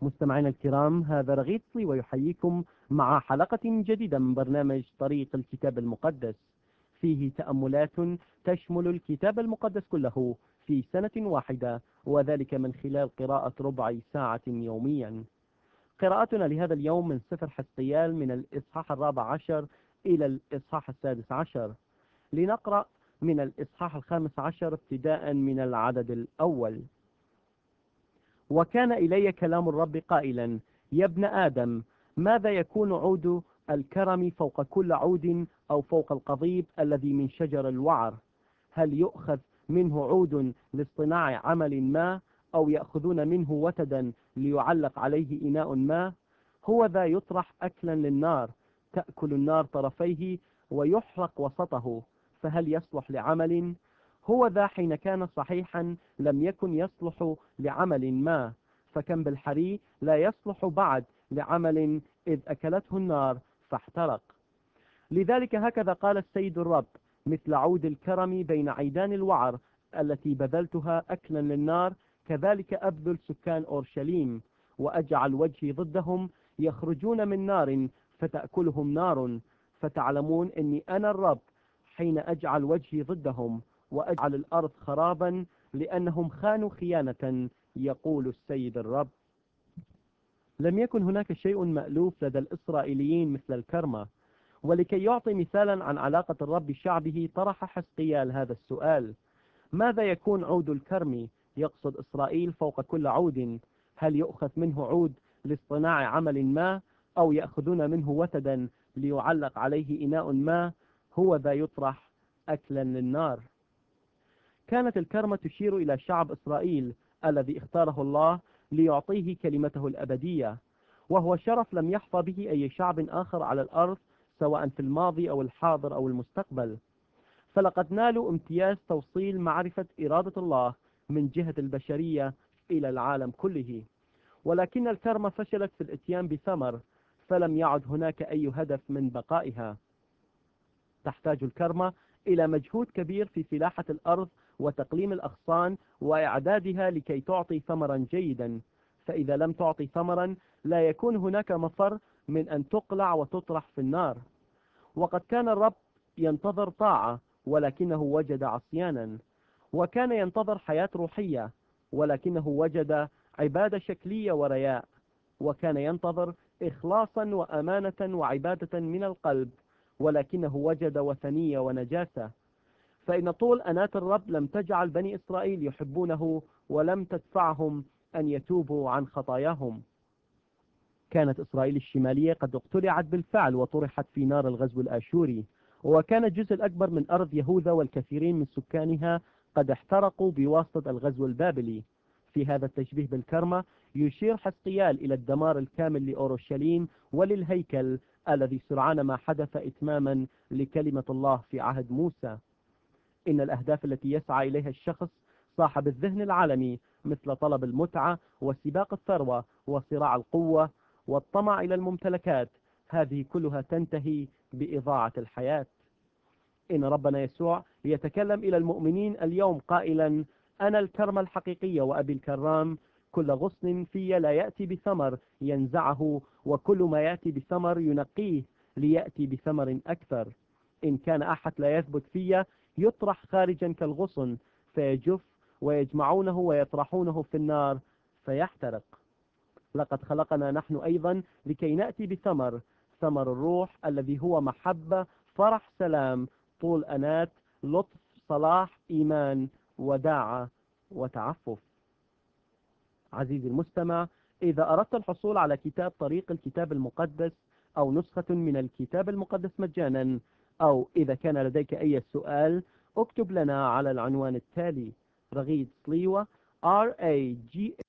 مستمعينا الكرام، هذا رغيد صلي ويحييكم مع حلقة جديدة من برنامج طريق الكتاب المقدس، فيه تأملات تشمل الكتاب المقدس كله في سنة واحدة، وذلك من خلال قراءة ربع ساعة يوميا. قراءتنا لهذا اليوم من سفر حزقيال من الإصحاح 14 إلى الإصحاح 16. لنقرأ من الإصحاح 15 ابتداء من العدد الأول. وكان إلي كلام الرب قائلا: يا ابن آدم، ماذا يكون عود الكرم فوق كل عود أو فوق القضيب الذي من شجر الوعر؟ هل يؤخذ منه عود لاصطناع عمل ما، أو يأخذون منه وتدا ليعلق عليه إناء ما؟ هو ذا يطرح أكلا للنار، تأكل النار طرفيه ويحرق وسطه، فهل يصلح لعمل؟ هو ذا حين كان صحيحا لم يكن يصلح لعمل ما، فكم بالحري لا يصلح بعد لعمل إذ أكلته النار فاحترق. لذلك هكذا قال السيد الرب: مثل عود الكرم بين عيدان الوعر التي بذلتها أكلا للنار، كذلك أبذل سكان أورشليم، وأجعل وجهي ضدهم، يخرجون من نار فتأكلهم نار، فتعلمون أني أنا الرب حين أجعل وجهي ضدهم وأجعل الأرض خرابا، لأنهم خانوا خيانة، يقول السيد الرب. لم يكن هناك شيء مألوف لدى الإسرائيليين مثل الكرمة، ولكي يعطي مثالا عن علاقة الرب بشعبه طرح حزقيال هذا السؤال: ماذا يكون عود الكرم؟ يقصد إسرائيل فوق كل عود. هل يؤخذ منه عود لاصطناع عمل ما، أو يأخذون منه وتدا ليعلق عليه إناء ما؟ هو ذا يطرح أكلا للنار. كانت الكرمة تشير إلى شعب إسرائيل الذي اختاره الله ليعطيه كلمته الأبدية، وهو شرف لم يحظى به أي شعب آخر على الأرض، سواء في الماضي أو الحاضر أو المستقبل. فلقد نالوا امتياز توصيل معرفة إرادة الله من جهة البشرية إلى العالم كله. ولكن الكرمة فشلت في الاتيان بثمر، فلم يعد هناك أي هدف من بقائها. تحتاج الكرمة إلى مجهود كبير في فلاحة الأرض وتقليم الأغصان وإعدادها لكي تعطي ثمرا جيدا، فإذا لم تعطي ثمرا لا يكون هناك مفر من أن تقلع وتطرح في النار. وقد كان الرب ينتظر طاعة، ولكنه وجد عصيانا، وكان ينتظر حياة روحية، ولكنه وجد عبادة شكلية ورياء، وكان ينتظر إخلاصا وأمانة وعبادة من القلب، ولكنه وجد وثنية ونجاسة. فإن طول أناة الرب لم تجعل بني إسرائيل يحبونه، ولم تدفعهم أن يتوبوا عن خطاياهم. كانت إسرائيل الشمالية قد اقتلعت بالفعل وطرحت في نار الغزو الآشوري، وكان الجزء الأكبر من أرض يهوذا والكثيرين من سكانها قد احترقوا بواسطة الغزو البابلي. في هذا التشبيه بالكرمة يشير حزقيال إلى الدمار الكامل لأورشليم وللهيكل الذي سرعان ما حدث إتماما لكلمة الله في عهد موسى. إن الأهداف التي يسعى إليها الشخص صاحب الذهن العالمي، مثل طلب المتعة وسباق الثروة وصراع القوة والطمع إلى الممتلكات، هذه كلها تنتهي بإضاعة الحياة. إن ربنا يسوع يتكلم إلى المؤمنين اليوم قائلا: أنا الكرمة الحقيقية وأبي الكرام، كل غصن في لا يأتي بثمر ينزعه، وكل ما يأتي بثمر ينقيه ليأتي بثمر أكثر. إن كان أحد لا يثبت في يطرح خارجا كالغصن فيجف، ويجمعونه ويطرحونه في النار فيحترق. لقد خلقنا نحن أيضا لكي نأتي بثمر، ثمر الروح الذي هو محبة، فرح، سلام، طول أنات، لطف، صلاح، إيمان، وداعة، وتعفف. عزيزي المستمع، إذا أردت الحصول على كتاب طريق الكتاب المقدس أو نسخة من الكتاب المقدس مجانا، أو إذا كان لديك أي سؤال، اكتب لنا على العنوان التالي: رغيد سليوة، RAGAID